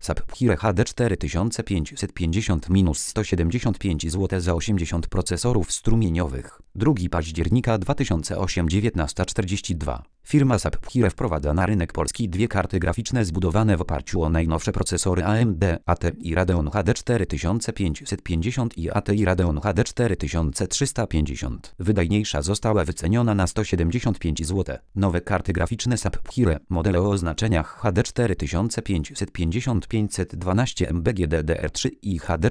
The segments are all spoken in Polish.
SAP Pchire HD 4550 minus 175 zł za 80 procesorów strumieniowych. 2 października 2008 19:42. Firma SAP Pchire wprowadza na rynek polski dwie karty graficzne zbudowane w oparciu o najnowsze procesory AMD ATI Radeon HD 4550 i ATI Radeon HD 4350. Wydajniejsza została wyceniona na 175 zł. Nowe karty graficzne SAP Pchire, modele o oznaczeniach HD 4550 512 MB DDR3 i HD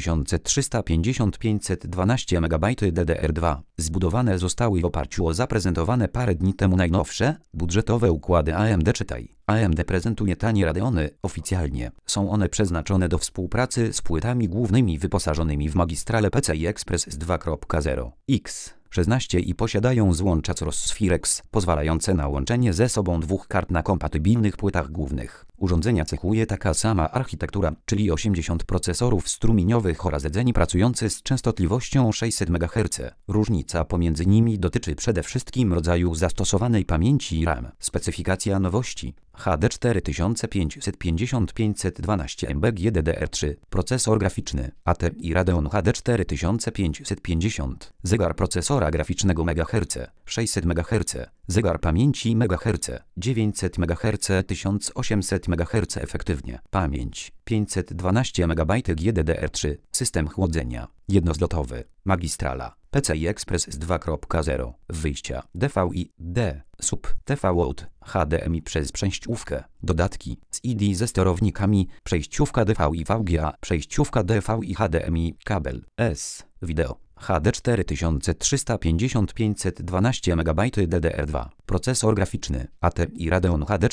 4350 512 MB DDR2. Zbudowane zostały w oparciu o zaprezentowane parę dni temu najnowsze, budżetowe układy AMD. Czytaj. AMD prezentuje tanie Radeony oficjalnie. Są one przeznaczone do współpracy z płytami głównymi wyposażonymi w magistrale PCI Express z 2.0 X 16 i posiadają złącza Crossfirex, pozwalające na łączenie ze sobą dwóch kart na kompatybilnych płytach głównych. Urządzenia cechuje taka sama architektura, czyli 80 procesorów strumieniowych oraz rdzeni pracujący z częstotliwością 600 MHz. Różnica pomiędzy nimi dotyczy przede wszystkim rodzaju zastosowanej pamięci RAM. Specyfikacja nowości: HD 4550 512 MB DDR3, procesor graficzny ATI Radeon HD 4550, zegar procesora graficznego MHz 600 MHz, zegar pamięci MHz 900 MHz 1800 MHz efektywnie, pamięć 512 MB GDDR3, system chłodzenia jednozlotowy, magistrala PCI Express z 2.0, wyjścia DVI-D, sub TV-out, HDMI przez przejściówkę, dodatki CD ze sterownikami, przejściówka DVI-VGA, przejściówka DVI HDMI, kabel S, wideo HD 4350 512 MB DDR2, procesor graficzny ATI Radeon HD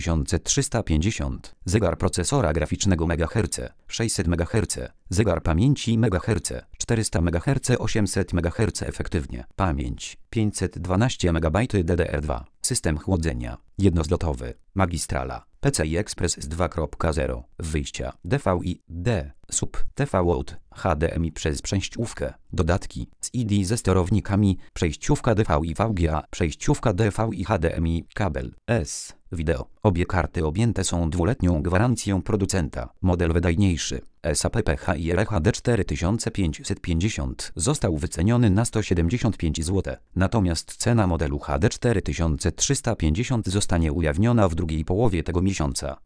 4350, zegar procesora graficznego MHz 600 MHz, zegar pamięci MHz 400 MHz 800 MHz efektywnie, pamięć 512 MB DDR2, system chłodzenia jednozlotowy, magistrala PCI Express z 2.0, wyjścia DVI-D, sub TV-out, HDMI przez przejściówkę, dodatki CD ze sterownikami, przejściówka DVI-VGA, przejściówka DVI HDMI, kabel S, wideo. Obie karty objęte są dwuletnią gwarancją producenta. Model wydajniejszy SAP Pchire HD 4550 został wyceniony na 175 zł, natomiast cena modelu HD 4350 zostanie ujawniona w drugiej połowie tego miesiąca.